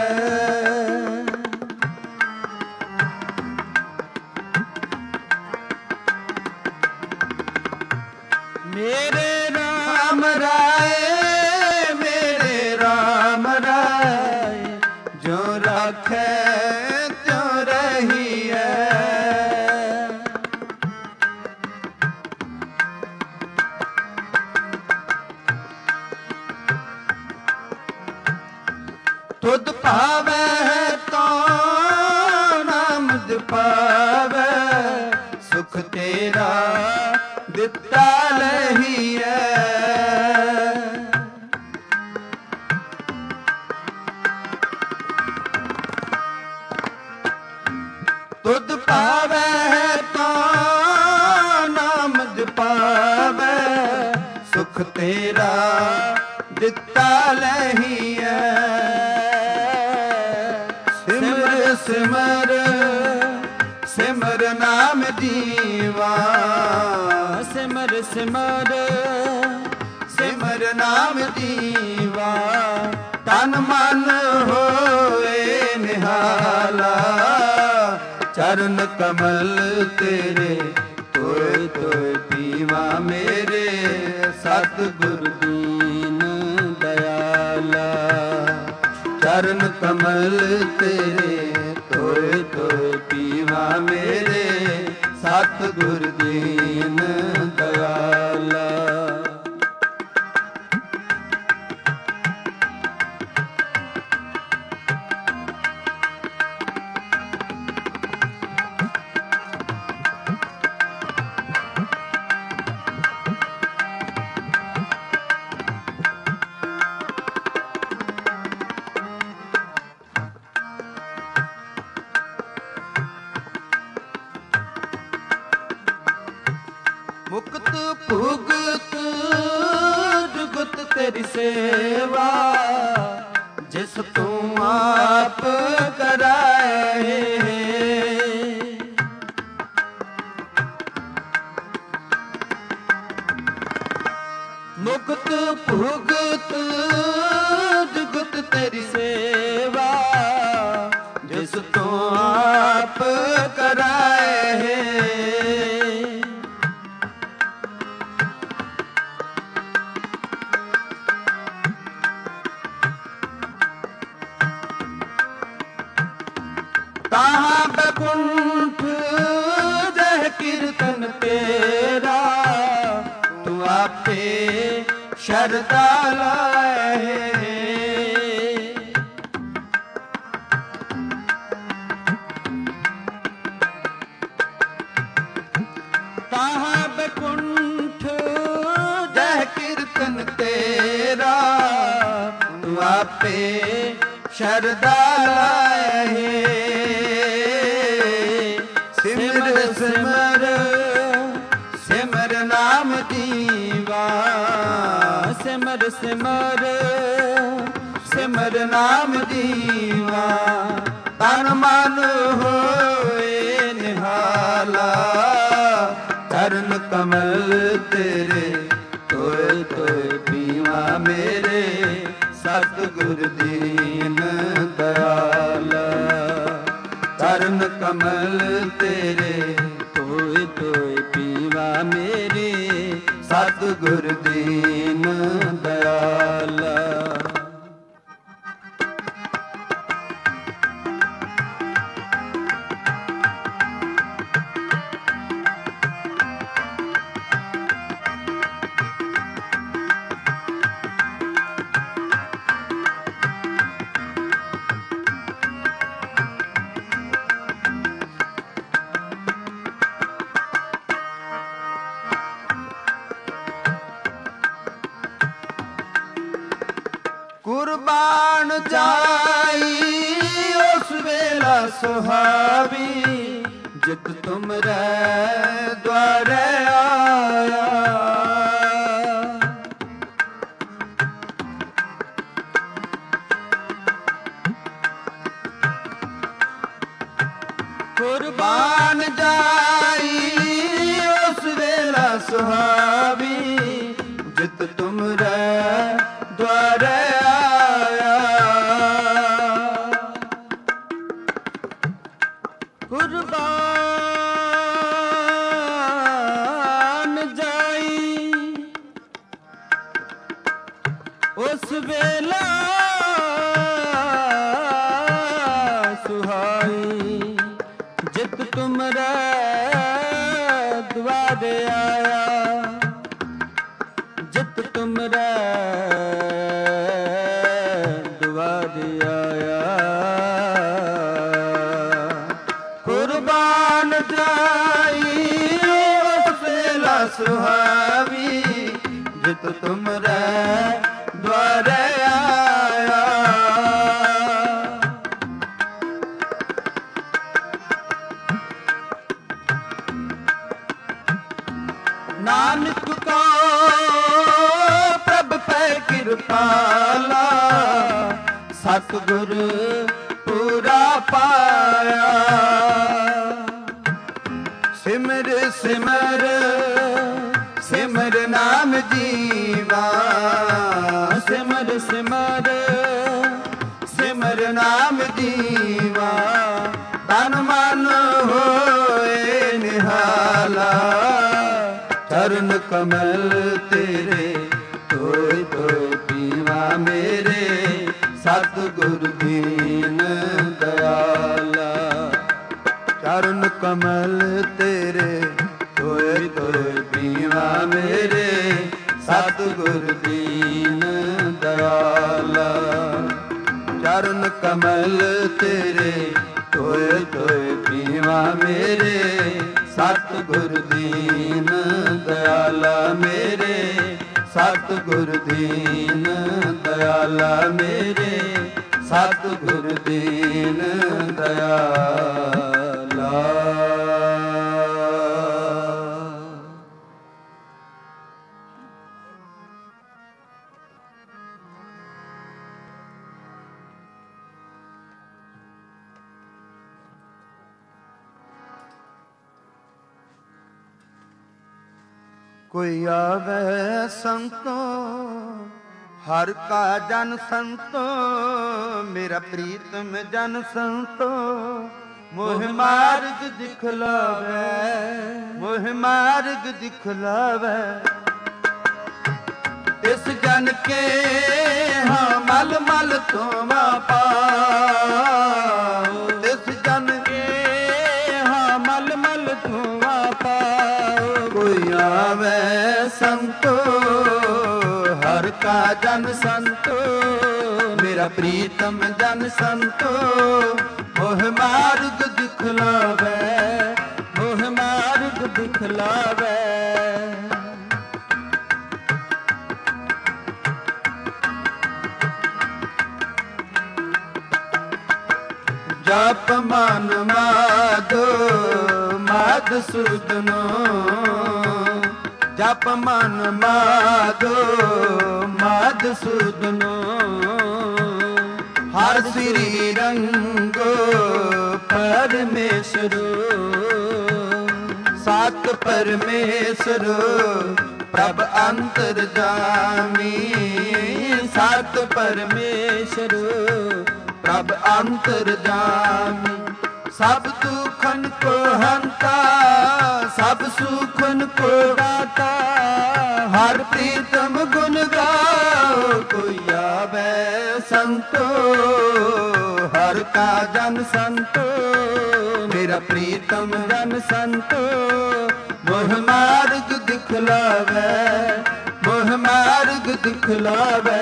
ਮੇਰੇ ਰਾਮ ਰਾਏ, ਮੇਰੇ ਰਾਮ ਰਾਏ, ਜੋ ਰਾਖੈ ਤਿਉ ਰਹੀਐ। ਤੁਧ ਭਾਵੈ ਤੋ ਨਾਮ ਜਪਾਵੈ, ਸੁਖ ਤੇਰਾ ਦਿੱਤਾ ਲਹੀਐ। ਤੁਧ ਭਾਵੈ ਤੋ ਨਾਮ ਜਪਾਵੈ, ਸੁਖ ਤੇਰਾ ਦਿੱਤਾ ਲਹੀਐ। ਸਿਮਰ ਸਿਮਰ ਸਿਮਰ ਨਾਮ ਜੀਵਾ, ਸਿਮਰ ਸਿਮਰ ਸਿਮਰ ਨਾਮ ਜੀਵਾ। ਤਨ ਮਨ ਹੋਏ ਨਿਹਾਲਾ, ਚਰਨ ਕਮਲ ਤੇਰੇ ਤੋਏ ਤੋਏ ਪੀਵਾ। ਮੇਰੇ ਸਤਿਗੁਰ ਦੀਨ ਦਇਆਲਾ, ਚਰਨ ਕਮਲ ਤੇਰੇ ਤੋਏ ਤੋਏ ਪੀਵਾ। ਮੇਰੇ ਸਤਿਗੁਰ ਦੀਨ ਦਇਆਲਾ। ਮੁਕਤ ਭੁਗਤ ਜੁਗਤ ਤੇਰੀ ਸੇਵਾ, ਜਿਸ ਤੂੰ ਆਪ ਕਰਾਏ। ਮੁਕਤ ਭੁਗਤ ਜੁਗਤ ਤੇਰੀ ਸੇਵਾ, ਜਿਸ ਤੂੰ ਆਪ ਕਰਾਏ। ਤਾਹਾਂ ਬੈਕੁੰਠ ਜਹ ਕੀਰਤਨ ਤੇਰਾ, ਤੂੰ ਆਪੇ ਸ਼ਰਧਾ ਲਾਏ। ਤਾਹਾਂ ਬੈਕੁੰਠ ਜਹ ਕੀਰਤਨ ਤੇਰਾ, ਤੂੰ ਆਪੇ ਸ਼ਰਧਾ ਲਾਏ। ਸਿਮਰ ਸਿਮਰ ਸਿਮਰ ਨਾਮ ਜੀਵਾ, ਸਿਮਰ ਸਿਮਰ ਸਿਮਰ ਨਾਮ ਜੀਵਾ। ਤਨ ਮਨ ਹੋਏ ਨਿਹਾਲਾ, ਚਰਨ ਕਮਲ ਤੇਰੇ ਤੋਏ ਤੋਏ ਪੀਵਾ। ਮੇਰੇ ਸਤਿਗੁਰ ਦੀਨ ਦਇਆਲਾ, ਚਰਨ ਕਮਲ ਤੇਰੇ ਤੋਏ ਤੋਏ ਪੀਵਾ। ਮੇਰੇ ਸਤਿਗੁਰ ਦੀਨ ਦਇਆਲਾ। ਕੁਰਬਾਨ ਜਾਈ ਉਸ ਵੇਲਾ ਸੁਹਾਵੀ, ਜਿਤ ਤੁਮਰੇ ਦੁਆਰੇ ਆਇਆ। ਕੁਰਬਾਨ ਜਾਈ ਉਸ ਵੇਲਾ ਸੁਹਾਵੀ ਜਿਤ ਤੁਮਰੇ ਦੁਆਰੇ ਆਇਆ। ਕੁਰਬਾਨ ਜਾਈ ਉਸ ਵੇਲਾ ਸੁਹਾਈ ਜਿਤ ਤੁਮਰੇ ਦੁਆਰੇ ਆਇਆ। ਜਿਤ ਤੁਮਰੇ ਦੁਆਰੇ ਆਇਆ। ਕੁਰਬਾਨ ਜਾਈ ਉਸ ਵੇਲਾ ਸੁਹਾਵੀ ਜਿਤ ਤੁਮਰੇ ਦੁਆਰੇ ਆਇਆ। ਨਾਨਕ ਕੋ ਪ੍ਰਭ ਪੈ ਕਿਰਪਾਲਾ ਸਤਿਗੁਰ ਪੂਰਾ ਪਾਇਆ। ਸਿਮਰ ਸਿਮਰ ਸਿਮਰ ਨਾਮ ਜੀਵਾ ਸਿਮਰ ਸਿਮਰ ਸਿਮਰ ਨਾਮ ਜੀਵਾ ਤਨ ਮਨ ਹੋਏ ਨਿਹਾਲਾ। ਚਰਨ ਕਮਲ ਤੇਰੇ ਧੋਏ ਧੋਏ ਪੀਵਾ ਮੇਰੇ ਸਤਿਗੁਰ ਦੀਨ ਦਇਆਲਾ। ਚਰਨ ਕਮਲ ਤੇਰੇ ਧੋਏ ਧੋਏ ਪੀਵਾ ਮੇਰੇ ਸਤਿਗੁਰ ਦੀਨ ਦਇਆਲਾ। ਚਰਨ ਕਮਲ ਤੇਰੇ ਧੋਏ ਧੋਏ ਪੀਵਾ ਮੇਰੇ ਸਤਿਗੁਰ ਦੀਨ ਦਇਆਲਾ। ਮੇਰੇ ਸਤਿਗੁਰ ਦੀਨ ਦਇਆਲਾ। ਮੇਰੇ ਸਤਿਗੁਰ ਦੀਨ ਦਇਆਲਾ। ਕੋਈ ਆਵੇ ਸੰਤੋ ਹਰ ਕਾ ਜਨ ਸੰਤੋ ਮੇਰਾ ਪ੍ਰੀਤਮ ਜਨ ਸੰਤੋ ਮੋਹ ਮਾਰਗ ਦਿਖਲਾਵੇ। ਮੋਹ ਮਾਰਗ ਦਿਖਲਾਵੇ ਤਿਸ ਜਨ ਕੇ ਹਾਂ ਮਲ ਮਲ ਧੋਵਾ ਪਾਓ। ਤਿਸ ਜਨ ਕੇ ਹਾਂ ਮਲ ਮਲ ਧੋਵਾ ਪਾਓ। ਕੋਈ ਆਵੇ ਸੰਤੋ ਹਰ ਕਾ ਜਨ ਸੰਤੋ ਮੇਰਾ ਪ੍ਰੀਤਮ ਜਨ ਸੰਤੋ ਮੋਹ ਮਾਰਗ ਦਿਖਲਾਵੇ। ਮੋਹ ਮਾਰਗ ਦਿਖਲਾਵੇ। ਜਪ ਮਨ ਮਾਧੋ ਮਧੁਸੂਦਨੋ। ਜਪ ਮਨ ਮਾਧੋ ਮਧੁਸੂਦਨੋ। ਹਰ ਸ੍ਰੀ ਰੰਗੋ ਪਰਮੇਸ਼ਰੋ। ਸਤ ਪਰਮੇਸ਼ਰੋ ਪ੍ਰਭ ਅੰਤਰ ਜਾਮੀ। ਸਤ ਪਰਮੇਸ਼ਰੋ ਪ੍ਰਭ ਅੰਤਰ ਜਾਮੀ। ਸਭ ਦੁਖਨ ਕੋ ਹੰਤਾ ਸਭ ਸੁਖਨ ਕੋ ਦਾਤਾ। ਹਰ ਪ੍ਰੀਤਮ ਗੁਣ ਗਾਓ ਕੋਈ ਆਵੇ ਸੰਤੋ ਹਰ ਕਾ ਜਨ ਸੰਤੋ ਮੇਰਾ ਪ੍ਰੀਤਮ ਜਨ ਸੰਤੋ ਮੋਹ ਮਾਰਗ ਦਿਖਲਾਵੇ। ਮੋਹ ਮਾਰਗ ਦਿਖਲਾਵੇ।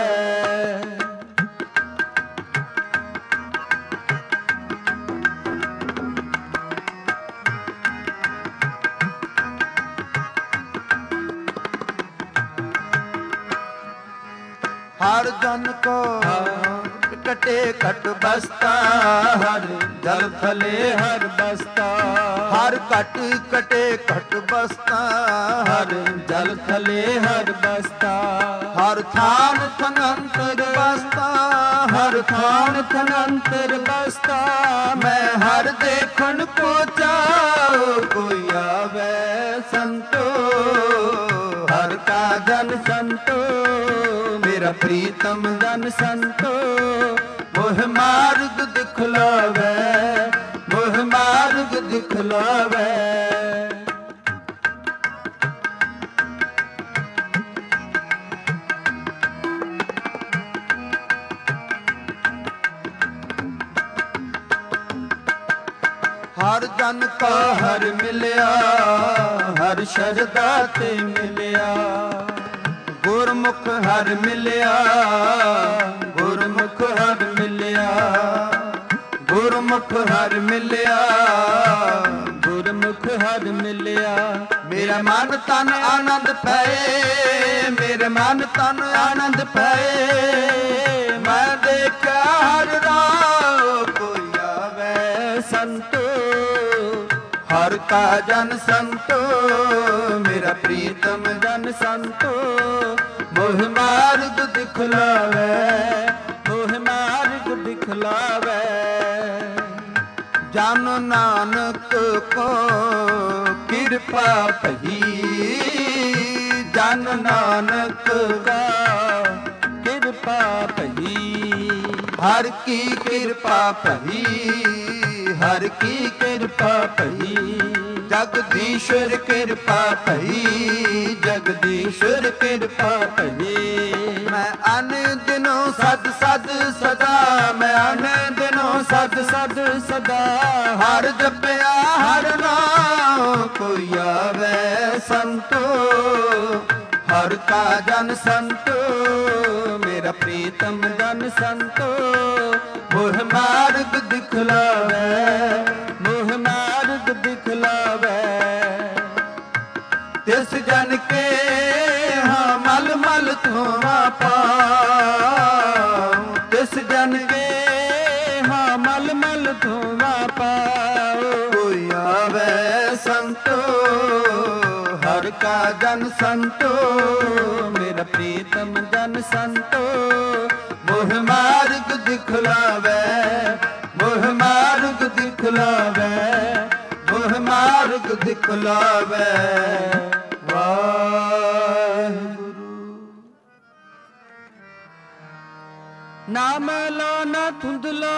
ਹਰ ਜਨ ਕੋ ਕਟੇ ਘਟ ਬਸਤਾ, ਹਰ ਜਲ ਥਲੇ ਹਰ ਬਸਤਾ, ਹਰ ਘਟ ਕਟੇ ਘਟ ਬਸਤਾ, ਹਰ ਜਲ ਥਲੇ ਹਰ ਬਸਤਾ, ਹਰ ਥਾਨ ਥਨੰਤਰ ਬਸਤਾ, ਹਰ ਥਾਨ ਥਨੰਤਰ ਬਸਤਾ, ਮੈਂ ਹਰ ਦੇਖਣ ਕੋ ਚਾਉ, ਕੋਈ ਆਵੇ ਸੰਤੋ, ਹਰ ਕਾ ਜਨ ਸੰਤੋ, ਮੇਰਾ ਪ੍ਰੀਤਮ ਜਨ ਸੰਤੋ, ਮੋਹ ਮਾਰਗ ਦਿਖਲਾਵੇ, ਮੋਹ ਮਾਰਗ ਦਿਖਲਾਵੇ। ਹਰ ਜਨ ਕਾ ਹਰ ਮਿਲਿਆ, ਹਰ ਸ਼ਰਦਾ ਤੇ ਮਿਲਿਆ, ਗੁਰਮੁਖ ਹਰ ਮਿਲਿਆ, ਗੁਰਮੁਖ ਹਰ ਮਿਲਿਆ, ਗੁਰਮੁਖ ਹਰ ਮਿਲਿਆ, ਗੁਰਮੁਖ ਹਰ ਮਿਲਿਆ, ਮੇਰਾ ਮਨ ਤਨ ਆਨੰਦ ਪਏ, ਮੇਰੇ ਮਨ ਤਨ ਆਨੰਦ ਪਏ, ਮੈਂ ਦੇਖਿਆ ਹਰ ਰਾਹ, ਕੋਈ ਆਵੇ ਸੰਤੋ, ਹਰ ਕਾ ਜਨ ਸੰਤੋ, ਮੇਰਾ ਪ੍ਰੀਤਮ ਜਨ ਸੰਤੋ, ਮੋਹ ਮਾਰਗ ਦਿਖਲਾਵੇ, ਮੋਹ ਮਾਰਗ ਦਿਖਲਾਵੇ, ਜਨ ਨਾਨਕ ਕੋ ਕਿਰਪਾ ਭਈ, ਜਨ ਨਾਨਕ ਕਾ ਕਿਰਪਾ ਭਈ, ਹਰ ਕੀ ਕਿਰਪਾ ਭਈ, ਹਰ ਕੀ ਕਿਰਪਾ ਭਈ, ਜਗਦੀਸ਼ਵਰ ਕਿਰਪਾ ਭਈ, ਜਗਦੀਸ਼ਵਰ ਕਿਰਪਾ ਭਈ, ਮੈਂ ਅਨ ਦਿਨੋਂ ਸਦ ਸਦ ਸਦਾ, ਮੈਂ ਅਨ ਦਿਨੋਂ ਸਦ ਸਦ ਸਦਾ, ਹਰ ਜਪਿਆ ਹਰ ਨਾਮ, ਕੋਈ ਆਵੇ ਸੰਤੋ, ਹਰ ਕਾ ਜਨ ਸੰਤੋ, ਮੇਰਾ ਪ੍ਰੀਤਮ ਜਨ ਸੰਤੋ, ਮੋਹ ਮਾਰਗ ਦਿਖਲਾਵੇ, ਮੋਹ ਮਾਰਗ ਦਿਖਲਾਵੇ, ਤਿਸ ਜਨ ਕੇ ਹਾਂ ਮਲ ਮਲ ਧੋਵਾ ਪਾਉ, ਤਿਸ ਜਨ ਕੇ ਹਾਂ ਮਲ ਮਲ ਧੋਵਾ ਪਾਓ, ਕੋਈ ਆਵੇ ਸੰਤੋ, ਹਰ ਕਾ ਜਨ ਸੰਤੋ, ਮੇਰਾ ਪ੍ਰੀਤਮ ਜਨ ਸੰਤੋ, ਮੋਹ ਮਾਰਗ ਦਿਖਲਾਵੇ, ਮੋਹ ਮਾਰਗ ਦਿਖਲਾਵੇ, ਮੋਹ ਮਾਰਗ ਦਿਖਲਾਵੇ। ਵਾਹਿਗੁਰੂ ਨਾਮ ਲੋ ਨਾ ਧੁੰਦਲੋ,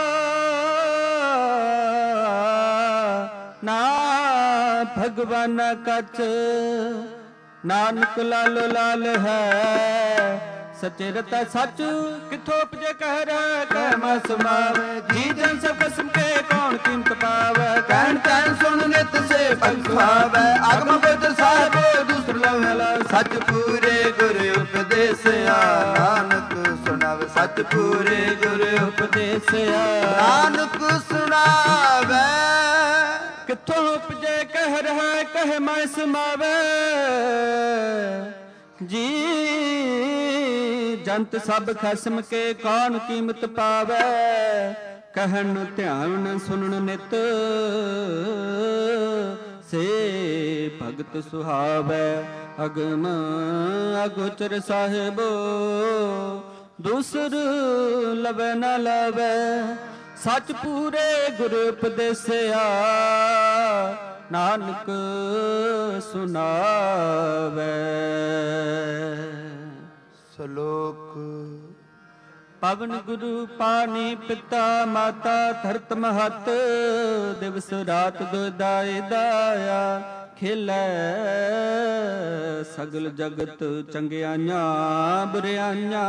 ਨਾ ਭਗਵਾਨ ਕਛ, ਨਾਨਕ ਲਾਲੋ ਲਾਲ ਹੈ, ਸਚੇ ਰਤਾ ਸੱਚ ਕਿਥੋਂ ਉਪਜੇ ਕਹਿ ਰਹਿ, ਕਹਿ ਮਾ ਸਮਾਵੇ, ਜੀ ਜਨ ਸਭ ਕਸਮ ਕੇ ਕੌਣ ਕੀਮਤ ਪਾਵੇ, ਕਹਿਣ ਕਹਿਣ ਸੁਣ ਨਿਤ ਸੇ ਪਖਾਵੇ, ਅਗਮ ਬੁੱਧ ਸਾਹਿਬ ਦੂਸਰ ਲਵਲਾ, ਸੱਚ ਪੂਰੇ ਗੁਰ ਉਪਦੇਸਿਆ, ਨਾਨਕ ਸੁਣਾਵੇ, ਸੱਚ ਪੂਰੇ ਗੁਰ ਉਪਦੇਸਿਆ, ਨਾਨਕ ਸੁਣਾਵੇ, ਕਿੱਥੋਂ ਉਪਜੇ ਕਹਿ ਰਹਿ, ਕਹਿ ਮੈਂ ਸਮਾਵੇ, ਜੀ ਜੰਤ ਸਭ ਖਸਮ ਕੇ ਕੌਣ ਕੀਮਤ ਪਾਵੇ, ਕਹਿਣ ਧਿਆਨ ਸੁਣਨ ਨਿਤ, ਸੇ ਭਗਤ ਸੁਹਾਵੇ, ਅਗਮ ਅਗੋਚਰ ਸਾਹਿਬੋ, ਦੂਸਰ ਲਵੇ ਨ ਲਵੇ, ਸੱਚ ਪੂਰੇ ਗੁਰ ਉਪਦੇਸਿਆ, ਨਾਨਕ ਸੁਨਾਵੇ। ਸ਼ਲੋਕ ਪਵਨ ਗੁਰੂ ਪਾਣੀ ਪਿਤਾ ਮਾਤਾ ਧਰਤ ਮਹਤ, ਦਿਵਸ ਰਾਤ ਦੁਦਾਏ ਦਾਇਆ, ਖੇਲੇ ਸਗਲ ਜਗਤ ਚੰਗਿਆਈਆਂ ਬੁਰਿਆਈਆਂ,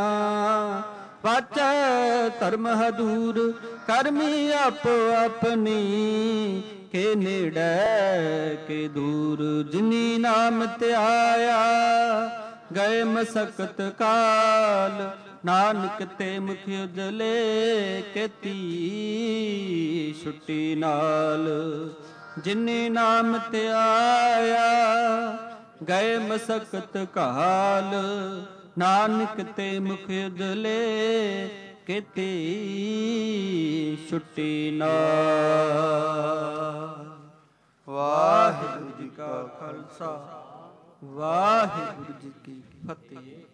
ਵਾਚੈ ਧਰਮ ਹਦੂਰ ਕਰਮੀ ਆਪੋ ਆਪਣੀ, ਕੇ ਨੇੜੇ ਕੇ ਦੂਰ ਜਿਨੀ ਨਾਮ ਧਿਆਇਆ, ਗਏ ਮਸਕਤ ਕਾਲ ਨਾਨਕ ਤੇ ਮੁਖ ਉਜਲੇ, ਕੀਤੀ ਛੁੱਟੀ ਨਾਲ ਜਿਨੇ ਨਾਮ ਧਿਆਇਆ, ਗਏ ਮਸਕਤ ਕਾਲ ਨਾਨਕ ਤੇ ਮੁਖ ਉਜਲੇ, ਕਿਤੇ ਛੁੱਟੀ ਨਾ। ਵਾਹਿਗੁਰੂ ਜੀ ਕਾ ਖਾਲਸਾ, ਵਾਹਿਗੁਰੂ ਜੀ ਕੀ ਫਤਿਹ।